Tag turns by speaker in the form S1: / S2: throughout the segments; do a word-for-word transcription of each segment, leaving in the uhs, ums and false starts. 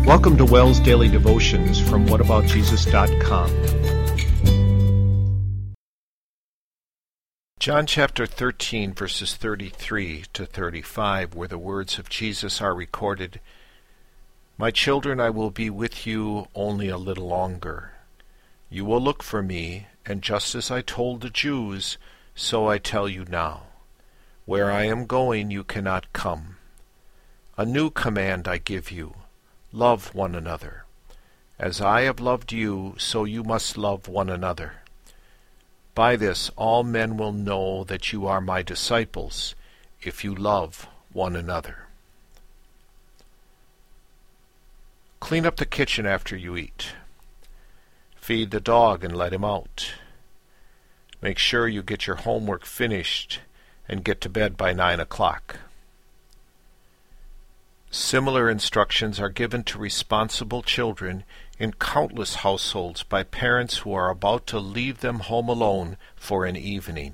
S1: Welcome to Wells Daily Devotions from what about jesus dot com. John chapter thirteen, verses thirty-three to thirty-five, where the words of Jesus are recorded. My children, I will be with you only a little longer. You will look for me, and just as I told the Jews, so I tell you now. Where I am going, you cannot come. A new command I give you. Love one another. As I have loved you, so you must love one another. By this all men will know that you are my disciples, if you love one another. Clean up the kitchen after you eat. Feed the dog and let him out. Make sure you get your homework finished and get to bed by nine o'clock. Similar instructions are given to responsible children in countless households by parents who are about to leave them home alone for an evening.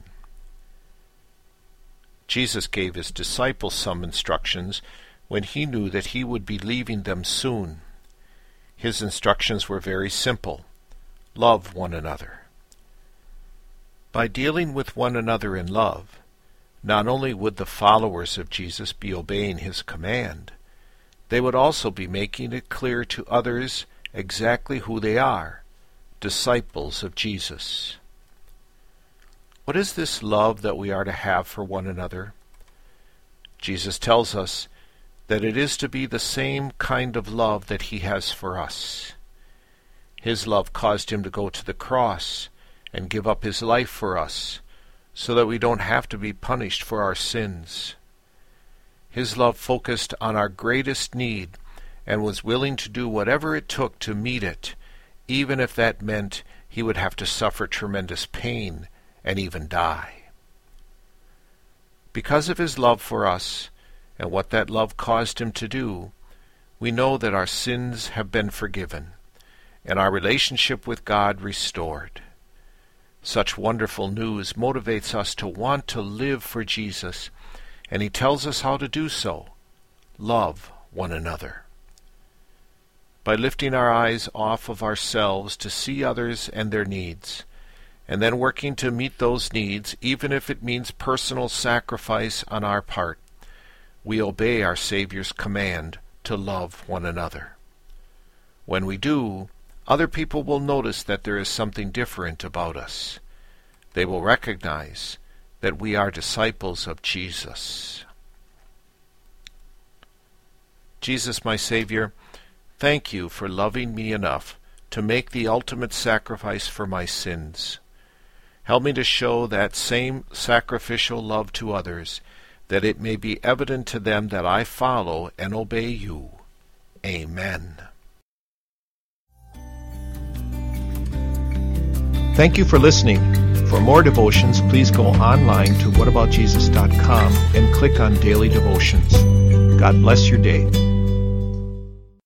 S1: Jesus gave his disciples some instructions when he knew that he would be leaving them soon. His instructions were very simple. Love one another. By dealing with one another in love, not only would the followers of Jesus be obeying his command, they would also be making it clear to others exactly who they are, disciples of Jesus. What is this love that we are to have for one another? Jesus tells us that it is to be the same kind of love that he has for us. His love caused him to go to the cross and give up his life for us, so that we don't have to be punished for our sins. His love focused on our greatest need and was willing to do whatever it took to meet it, even if that meant he would have to suffer tremendous pain and even die. Because of his love for us and what that love caused him to do, we know that our sins have been forgiven and our relationship with God restored. Such wonderful news motivates us to want to live for Jesus, and he tells us how to do so. Love one another. By lifting our eyes off of ourselves to see others and their needs, and then working to meet those needs, even if it means personal sacrifice on our part, we obey our Savior's command to love one another. When we do, other people will notice that there is something different about us. They will recognize that we are disciples of Jesus. Jesus, my Savior, thank you for loving me enough to make the ultimate sacrifice for my sins. Help me to show that same sacrificial love to others, that it may be evident to them that I follow and obey you. Amen. Thank you for listening. For more devotions, please go online to what about jesus dot com and click on Daily Devotions. God bless your day.